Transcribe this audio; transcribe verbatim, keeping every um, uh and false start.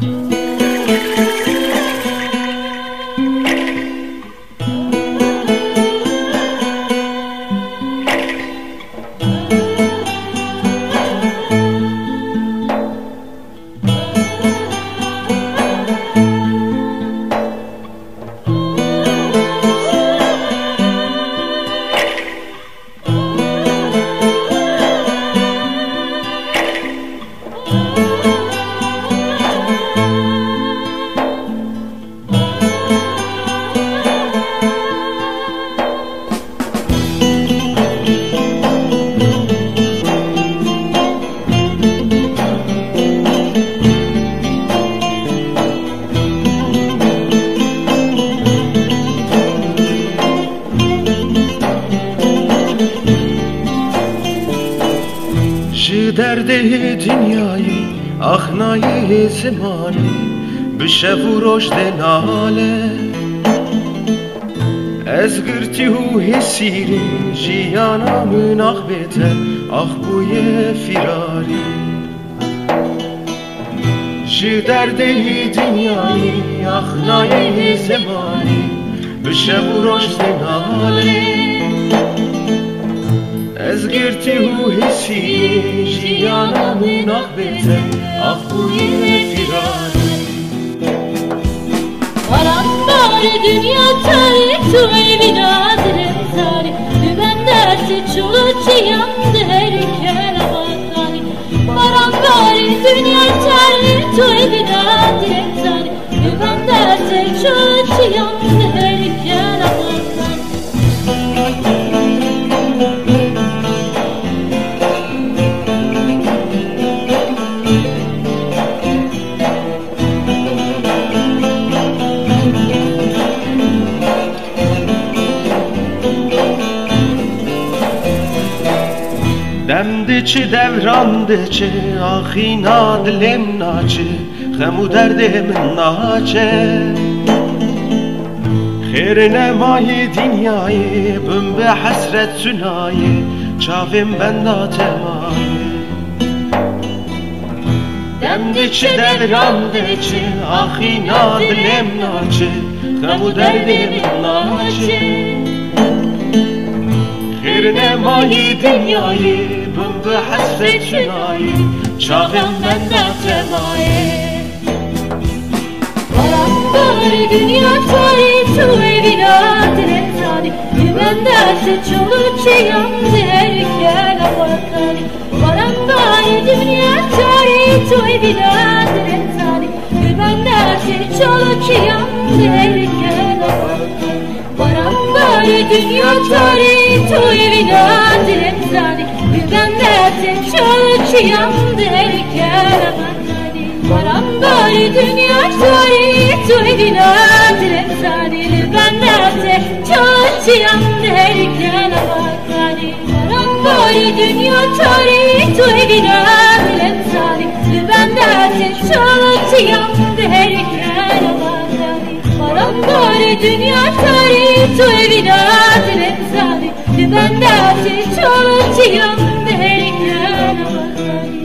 درده دنیایی اخنای زمانی بشه و رشد ناله از گرتی و حسیری جیانا من آخ بیتر آخ بوی فراری جی درده دنیایی اخنای زمانی بشه و رشد ناله از گرتی و حسی جیانا من آخ بیتر آخ بوی فراری Karanlar dünya tari tuğay binadırım tari Ben dersi çulu yandı her kere bakari Karanlar dünya tari tuğay binadırım tari Ben dersi çulu yandı her kere bakari دمدچه دورandچه آخینا دلم ناچه غم و دردم ناچه خیر نمای دنیای بم به حسرت سنای چاوم بنداتمای دمدچه دورandچه آخینا دلم ناچه غم و دردم ناچه خیر نمای دنیایی بم به حسرت شنایی چاهم من نتمایی Karanlar dünya tari tuğay binadırım tari Ben dersi çolu yandı her kere bakari Karanlar dünya tari tuğay binadırım tari Ben dersi çolu yandı her kere bakari Karanlar dünya tari tuğay binadırım tari Ben dersi çolu yandı her kere bakari Karanlar dünya tari tuğay binadırım tari Ben dersi çolu yandı her kere bakari Karanlar dünya tari tuğay binadırım tari Ben dersi çolu yandı her kere bakari Karanlar dünya tari tuğay binadırım tari Ben dersi çolu yandı her kere bakari